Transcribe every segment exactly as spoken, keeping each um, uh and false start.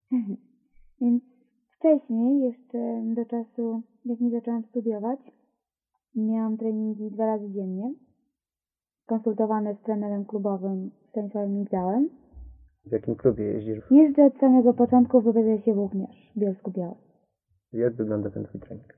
Więc wcześniej, jeszcze do czasu, jak nie zaczęłam studiować, miałam treningi dwa razy dziennie, konsultowane z trenerem klubowym Stanisławem Migdałem. W jakim klubie jeździsz? Jeżdżę od samego początku w B Z S-ie Włókniarz w Bielsku-Białej. Jak wygląda ten twój trening?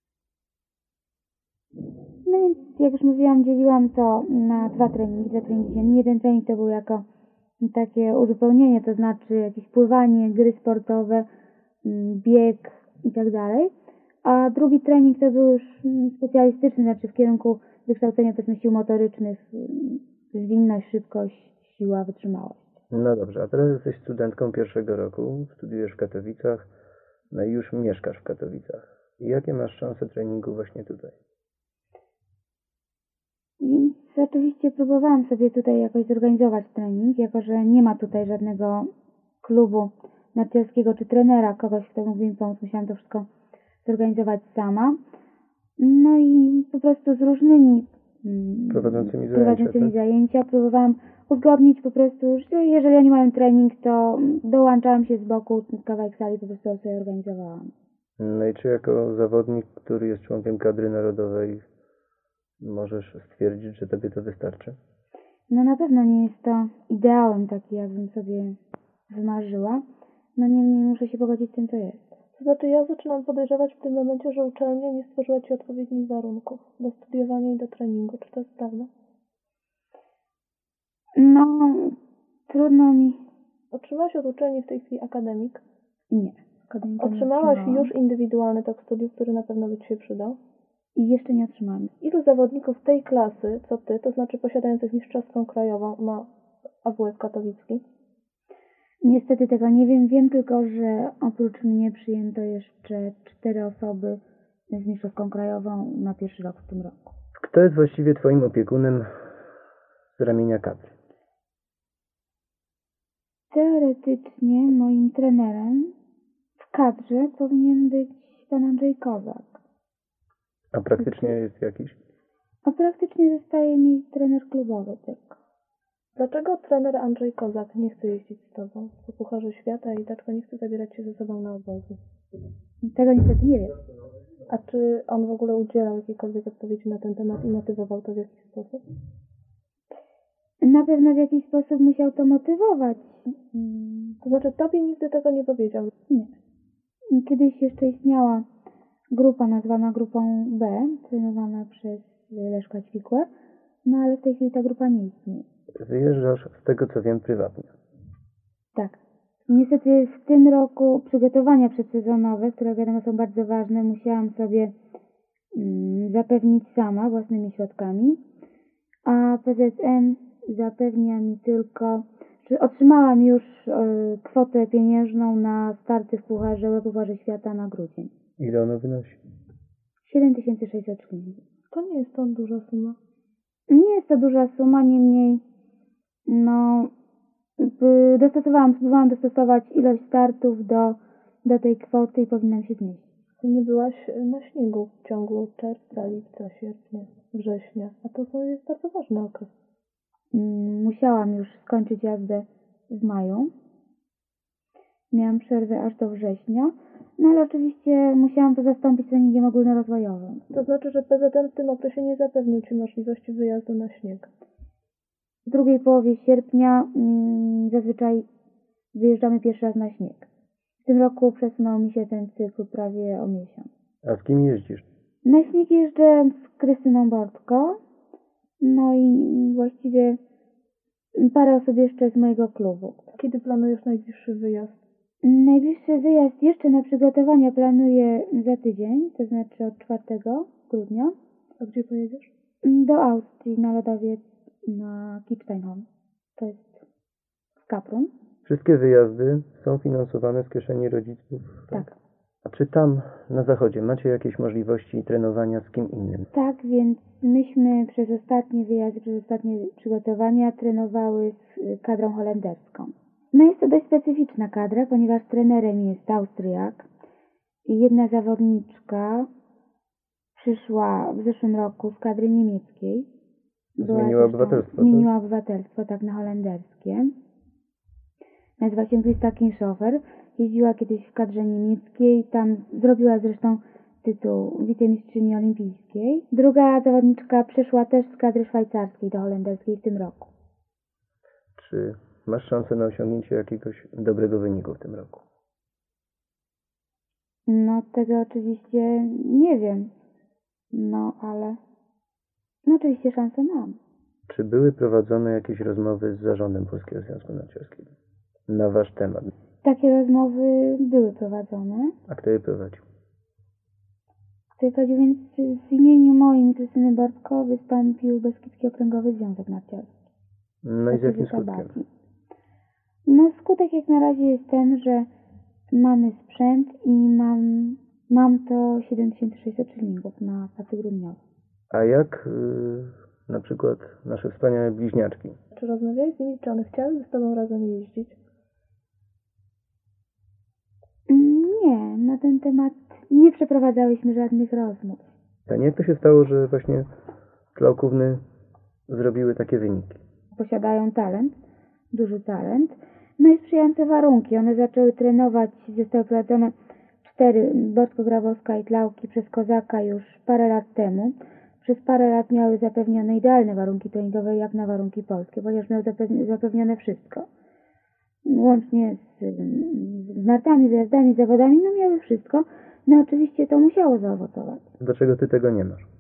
No więc, jak już mówiłam, dzieliłam to na dwa treningi, dwa treningi dziennie. Jeden trening to był jako takie uzupełnienie, to znaczy jakieś pływanie, gry sportowe, bieg i tak dalej. A drugi trening to był już specjalistyczny, znaczy w kierunku wykształcenia powiedzmy sił motorycznych, zwinność, szybkość, siła, wytrzymałość. No dobrze, a teraz jesteś studentką pierwszego roku, studiujesz w Katowicach, no i już mieszkasz w Katowicach. I jakie masz szanse treningu właśnie tutaj? Więc oczywiście próbowałam sobie tutaj jakoś zorganizować trening, jako że nie ma tutaj żadnego klubu narciarskiego czy trenera, kogoś, kto mógłby mi pomóc. Musiałam to wszystko zorganizować sama. No i po prostu z różnymi Prowadzącymi zajęcia, prowadzącymi tak? zajęcia próbowałam uzgodnić po prostu, że jeżeli oni mają trening, to dołączałam się z boku, kawałek sali po prostu sobie organizowałam. No i czy jako zawodnik, który jest członkiem kadry narodowej, możesz stwierdzić, że tobie to wystarczy? No na pewno nie jest to ideałem taki, jakbym sobie wymarzyła. No niemniej muszę się pogodzić z tym, co jest. To znaczy ja zaczynam podejrzewać w tym momencie, że uczelnia nie stworzyła Ci odpowiednich warunków do studiowania i do treningu. Czy to jest prawda? No, trudno mi... Otrzymałaś od uczelni w tej chwili akademik? Nie. Akademika nie Otrzymałaś otrzymałam. już indywidualny tok studiów, który na pewno by Ci się przydał? I jeszcze nie otrzymałam. Ilu zawodników tej klasy, co Ty, to znaczy posiadających mistrzowską krajową, ma A W F katowicki? Niestety tego nie wiem. Wiem tylko, że oprócz mnie przyjęto jeszcze cztery osoby z mistrzowską krajową na pierwszy rok w tym roku. Kto jest właściwie twoim opiekunem z ramienia kadry? Teoretycznie moim trenerem w kadrze powinien być pan Andrzej Kozak. A praktycznie jest jakiś? A praktycznie zostaje mi trener klubowy tylko. Dlaczego trener Andrzej Kozak nie chce jeździć z Tobą po Pucharze Świata i dlaczego nie chce zabierać się ze sobą na obozy? Tego niestety nie wiem. A czy on w ogóle udzielał jakiejkolwiek odpowiedzi na ten temat i motywował to w jakiś sposób? Na pewno w jakiś sposób musiał to motywować. To znaczy Tobie nigdy tego nie powiedział? Nie. Kiedyś jeszcze istniała grupa nazwana grupą B, trenowana przez Leszka Ćwikłę, no ale w tej chwili ta grupa nie istnieje. Wyjeżdżasz, z tego co wiem, prywatnie. Tak. Niestety w tym roku przygotowania przedsezonowe, które wiadomo są bardzo ważne, musiałam sobie mm, zapewnić sama własnymi środkami, a P Z N zapewnia mi tylko, że otrzymałam już y, kwotę pieniężną na starty w Pucharze, Pucharze Świata na grudzień. Ile ono wynosi? siedem tysięcy sześćset szylingów. To nie jest to duża suma. Nie jest to duża suma, niemniej no y, dostosowałam, spróbowałam dostosować ilość startów do, do tej kwoty i powinnam się zmieścić. Ty nie byłaś na śniegu w ciągu czerwca, lipca, sierpnia, września, a to są- jest bardzo ważny okres. Mm, Musiałam już skończyć jazdę w maju. Miałam przerwę aż do września, no ale oczywiście musiałam to zastąpić treningiem ogólnorozwojowym. To znaczy, że P Z N w tym okresie nie zapewnił Ci możliwości wyjazdu na śnieg. W drugiej połowie sierpnia mm, zazwyczaj wyjeżdżamy pierwszy raz na śnieg. W tym roku przesunął mi się ten cykl prawie o miesiąc. A z kim jeździsz? Na śnieg jeżdżę z Krystyną Bortko, no i właściwie parę osób jeszcze z mojego klubu. Kiedy planujesz najbliższy wyjazd? Najbliższy wyjazd jeszcze na przygotowania planuję za tydzień, to znaczy od czwartego grudnia. A gdzie pojedziesz? Do Austrii na lodowiec na Kitzsteinhorn. To jest w Kaprun. Wszystkie wyjazdy są finansowane z kieszeni rodziców? Tak. A czy tam na zachodzie macie jakieś możliwości trenowania z kim innym? Tak, więc myśmy przez ostatnie wyjazdy, przez ostatnie przygotowania trenowały z kadrą holenderską. No jest to dość specyficzna kadra, ponieważ trenerem jest Austriak. I jedna zawodniczka przyszła w zeszłym roku z kadry niemieckiej. Była Zmieniła zresztą- obywatelstwo, Zmieniła tak? obywatelstwo, tak, na holenderskie. Nazywa się Krista Kinshofer. jeździła kiedyś w kadrze niemieckiej, tam zrobiła zresztą tytuł wicemistrzyni olimpijskiej. Druga zawodniczka przeszła też z kadry szwajcarskiej do holenderskiej w tym roku. Czy masz szansę na osiągnięcie jakiegoś dobrego wyniku w tym roku? No tego oczywiście nie wiem, no ale no oczywiście szansę mam. Czy były prowadzone jakieś rozmowy z zarządem Polskiego Związku Narciarskiego na wasz temat? Takie rozmowy były prowadzone. A kto je prowadził? Kto je prowadził, więc w imieniu moim i Krystyny Bortko wystąpił Beskidzki Okręgowy Związek Narciarski. No i z jakim Edyta skutkiem? Baki. No skutek jak na razie jest ten, że mamy sprzęt i mam, mam to siedem tysięcy sześćset szylingów na pracy grudniowej. A jak yy, na przykład nasze wspaniałe bliźniaczki? Czy rozmawiałeś z nimi, czy one chciały z tobą razem jeździć? Nie, na ten temat nie przeprowadzałyśmy żadnych rozmów. A nie jak to się stało, że właśnie Tlałkówny zrobiły takie wyniki? Posiadają talent, duży talent, no i sprzyjające warunki. One zaczęły trenować, zostały prowadzone cztery, Borsko-Grabowska i Tlałki przez Kozaka już parę lat temu. Przez parę lat miały zapewnione idealne warunki treningowe jak na warunki polskie, ponieważ miały zapewnione wszystko. Łącznie z, z nartami, wyjazdami, zawodami, no miały wszystko. No oczywiście to musiało zaowocować. Dlaczego ty tego nie masz?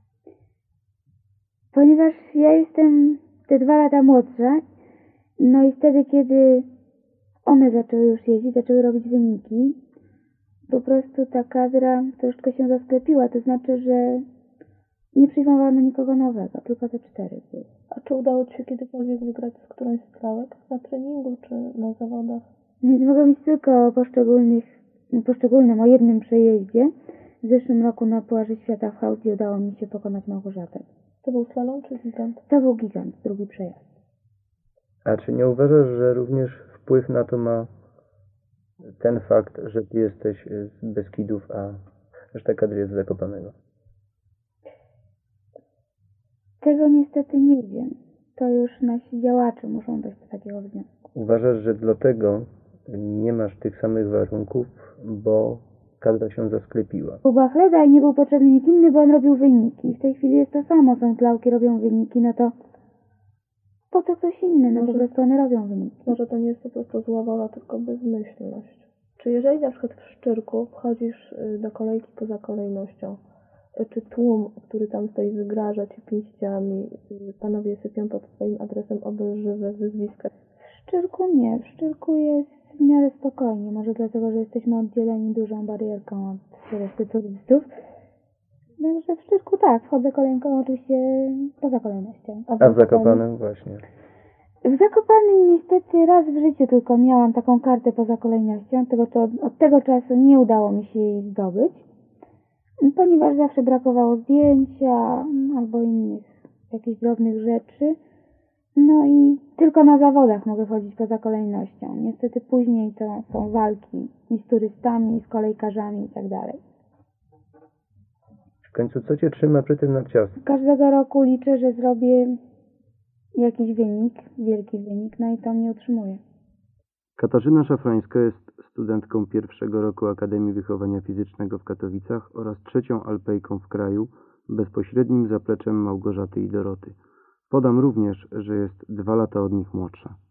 Ponieważ ja jestem te dwa lata młodsza, no i wtedy, kiedy one zaczęły już jeździć, zaczęły robić wyniki, po prostu ta kadra troszkę się zasklepiła, to znaczy, że nie przyjmowano nikogo nowego, tylko te cztery były. A czy udało ci się kiedykolwiek wygrać z którąś z Tlałek? Na treningu czy na zawodach? Więc mogę mówić tylko o poszczególnych, poszczególnym, o jednym przejeździe. W zeszłym roku na Pucharze Świata w Chaustii udało mi się pokonać Małgorzatę. To był slalom czy gigant? To był gigant, drugi przejazd. A czy nie uważasz, że również wpływ na to ma ten fakt, że ty jesteś z Beskidów, a reszta kadry jest z Zakopanego? Tego niestety nie wiem. To już nasi działacze muszą dojść do takiego wniosku. Uważasz, że dlatego nie masz tych samych warunków, bo kadra się zasklepiła? U Bachleda i nie był potrzebny nikt inny, bo on robił wyniki. W tej chwili jest to samo, są Tlałki, robią wyniki, no to po co ktoś inny? No Może- po prostu one robią wyniki. Może to nie jest po prostu zła wola, tylko bezmyślność. Czy jeżeli na przykład w Szczyrku wchodzisz y, do kolejki poza kolejnością, y, czy tłum, który tam stoi, wygraża ci pięściami, y, panowie sypią pod twoim adresem obelżywe wyzwiska? W Szczyrku nie. W Szczyrku jest w miarę spokojnie. Może dlatego, że jesteśmy oddzieleni dużą barierką od reszty turystów. Także w Szczyrku tak, wchodzę kolejką oczywiście poza kolejnością. A w Zakopanem właśnie. W Zakopanem niestety raz w życiu tylko miałam taką kartę poza kolejnością. Tego, to, od tego czasu nie udało mi się jej zdobyć, ponieważ zawsze brakowało zdjęcia albo innych jakichś drobnych rzeczy. No i tylko na zawodach mogę chodzić poza kolejnością. Niestety później to są walki i z turystami, i z kolejkarzami i tak dalej. W końcu co cię trzyma przy tym narciarstwie? Każdego roku liczę, że zrobię jakiś wynik, wielki wynik, no i to mnie utrzymuje. Katarzyna Szafrańska jest studentką pierwszego roku Akademii Wychowania Fizycznego w Katowicach oraz trzecią alpejką w kraju, bezpośrednim zapleczem Małgorzaty i Doroty. Podam również, że jest dwa lata od nich młodsza.